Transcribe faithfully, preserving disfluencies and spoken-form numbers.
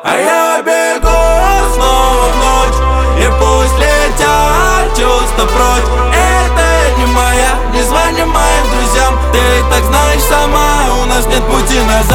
А я бегу снова в ночь, и пусть летят чувства прочь. Это не моя, не звони моим друзьям, ты и так знаешь сама, у нас нет пути назад.